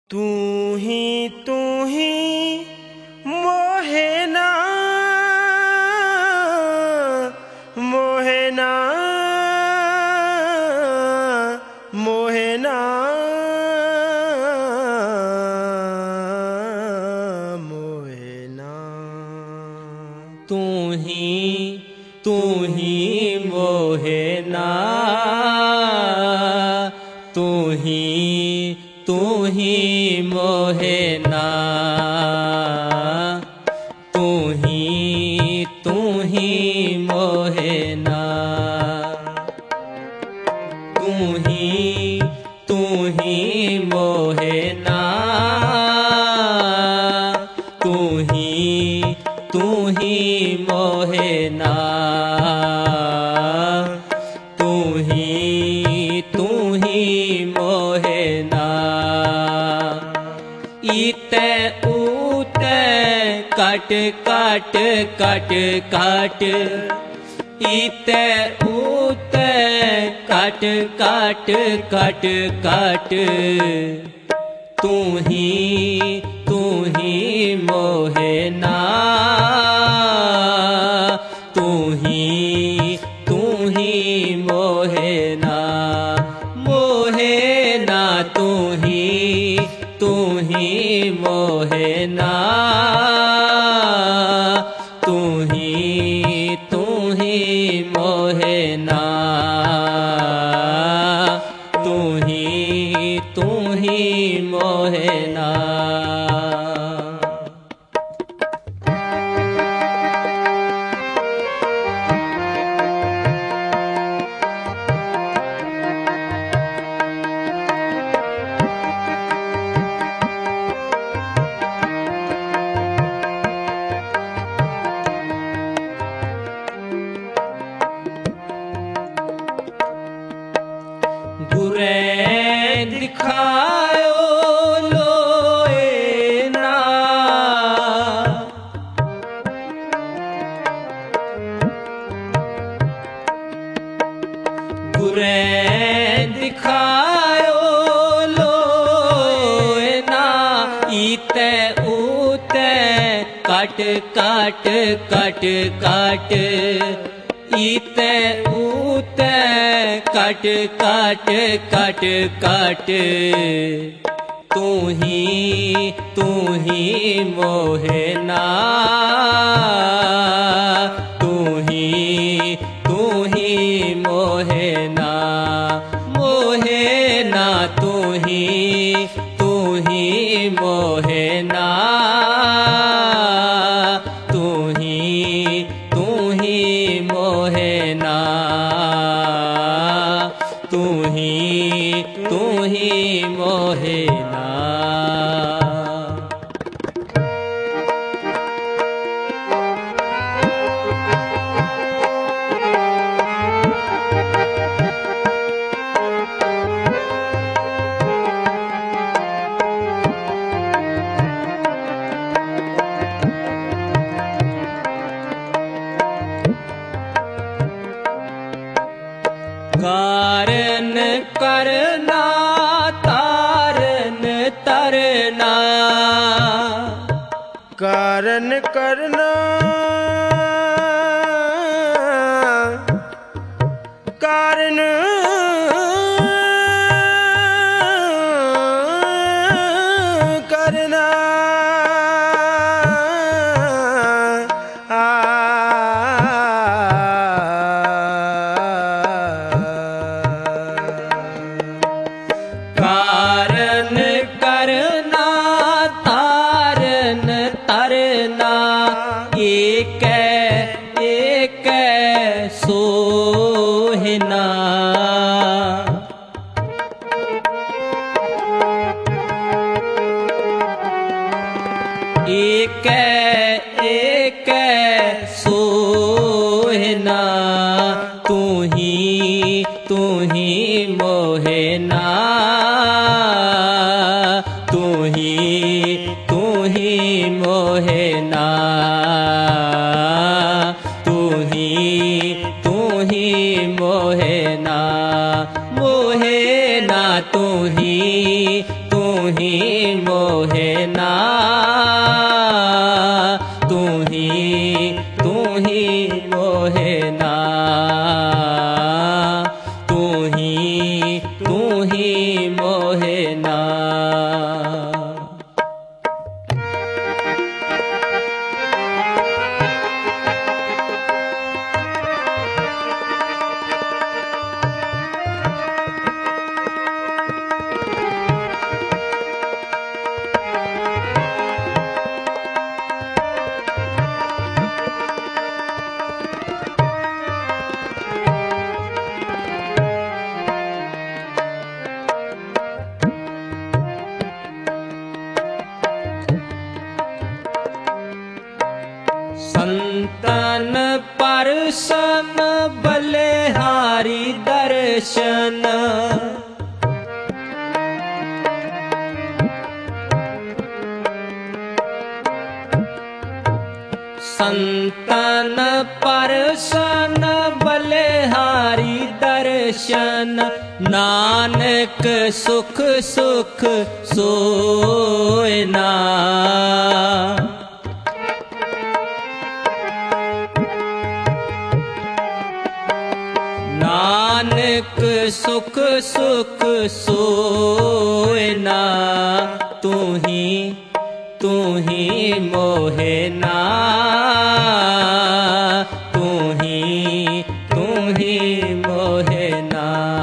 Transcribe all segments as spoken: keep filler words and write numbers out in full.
तू ही तू ही मोहे ना मोहे ना मोहे ना मोहे ना तू ही तू ही मोहे ना तू ही तू ही मोहे ना तू ही तू ही मोहे ना तू ही तू ही मोहे ना तू ही तू ही मोहे ना तू ही तू ही मोहे ना इते ऊते काट काट काट काट इते ऊते काट काट काट काट तू ही तू ही मोहे ना तू ही तू ही मोहे ना मोहे ना तू ही तू ही मोहे ना तू ही तू ही मोहे ना तू ही तू ही मोहे ना गुरे दिखायो लोए ना गुरे दिखायो लोए ना इते ऊते काट काट काट काट इते ऊते काट काट काट काट तू ही तू ही मोहे ना तू ही तू ही मोहे ना मोहे ना तू ही तू ही मोहे ना तू ही तू ही मोहे ना तू ही तू ही मोहे ना कारण करना तारन तरना कारण करना कारण करना कारण करना तारन तरना एक एक सोहना एक एक सोहना तू ही तू ही मोहे ना तू ही तू ही मोहे ना तू ही तू ही मोहे ना मोहे ना तू ही तू ही मोहे ना, तू ही तू ही मोहे ना, तू ही तू ही मोहे ना। संतन परसन बलिहारी दर्शन, संतन परसन बलिहारी दर्शन, नानक सुख सुख सोए ना। नानक सुख सुख सोए ना, तू ही तू ही मोहे ना, तू ही तू ही मोहे ना,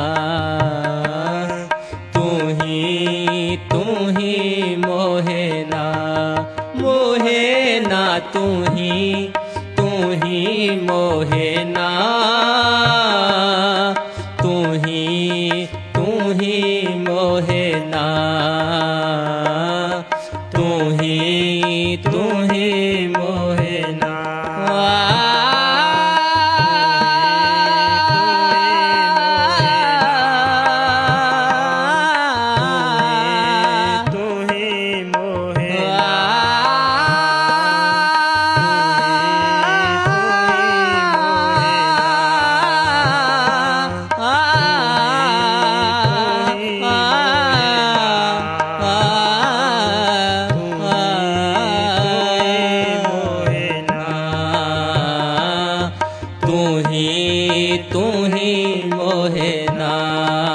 तू ही तू ही मोहे ना, मोहे ना तू ही तू ही मोहे ना, तू ही तू ही मोहे ना, तू ही तू ही मोहे ना। तू ही मोहे ना, तू ही तू ही मोहे ना।